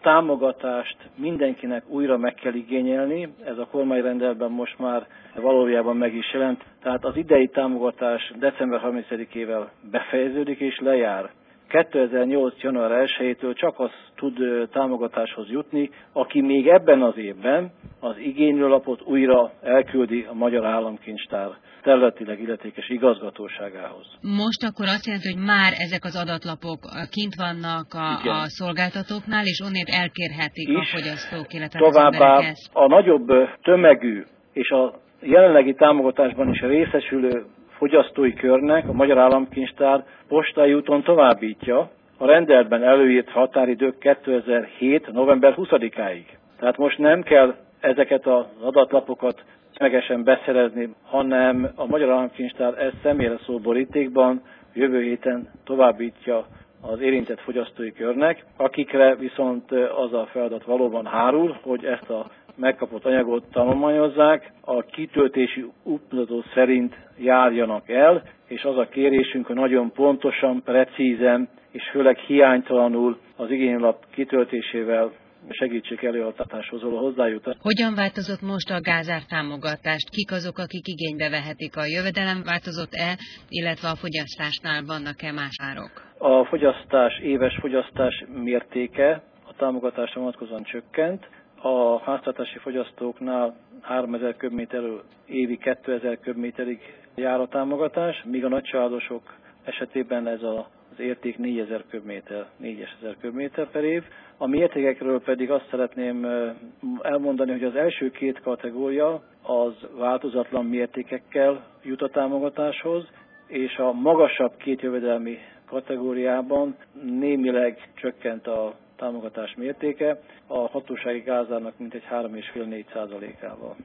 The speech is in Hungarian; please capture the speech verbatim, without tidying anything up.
támogatást mindenkinek újra meg kell igényelni, ez a kormányrendeletben most már valójában meg is jelent. Tehát az idei támogatás december harmincadikével befejeződik és lejár. kétezer-nyolc. január elsejétől csak az tud támogatáshoz jutni, aki még ebben az évben az igénylőlapot újra elküldi a Magyar Államkincstár területileg illetékes igazgatóságához. Most akkor azt jelenti, hogy már ezek az adatlapok kint vannak a, a szolgáltatóknál, és onnét elkérhetik is, a fogyasztók, illetve továbbá az emberek ezt. A nagyobb tömegű és a jelenlegi támogatásban is részesülő fogyasztói körnek a Magyar Államkincstár postai úton továbbítja a rendeletben előírt határidők kétezer-hét. november huszadikáig. Tehát most nem kell ezeket az adatlapokat tömegesen beszerezni, hanem a Magyar Államkincstár ezt személyre szóló borítékban jövő héten továbbítja az érintett fogyasztói körnek, akikre viszont az a feladat valóban hárul, hogy ezt a megkapott anyagot tanulmányozzák, a kitöltési útmutató szerint járjanak el, és az a kérésünk, hogy nagyon pontosan, precízen és főleg hiánytalanul az igénylap kitöltésével segítsék előadáshoz való hozzájutást. Hogyan változott most a gázár támogatást? Kik azok, akik igénybe vehetik? A jövedelem változott-e, illetve a fogyasztásnál vannak-e más árok? A fogyasztás, éves fogyasztás mértéke a támogatásra vonatkozóan csökkent. A háztartási fogyasztóknál háromezer köbméterről évi kétezer köbméterig jár a támogatás, míg a nagycsaládosok esetében ez a az érték négyezer köbméter, négyezer köbméter per év. A mértékekről pedig azt szeretném elmondani, hogy az első két kategória az változatlan mértékekkel jut a támogatáshoz, és a magasabb két jövedelmi kategóriában némileg csökkent a támogatás mértéke, a hatósági gázárnak mintegy három egész öt-négy százalékával.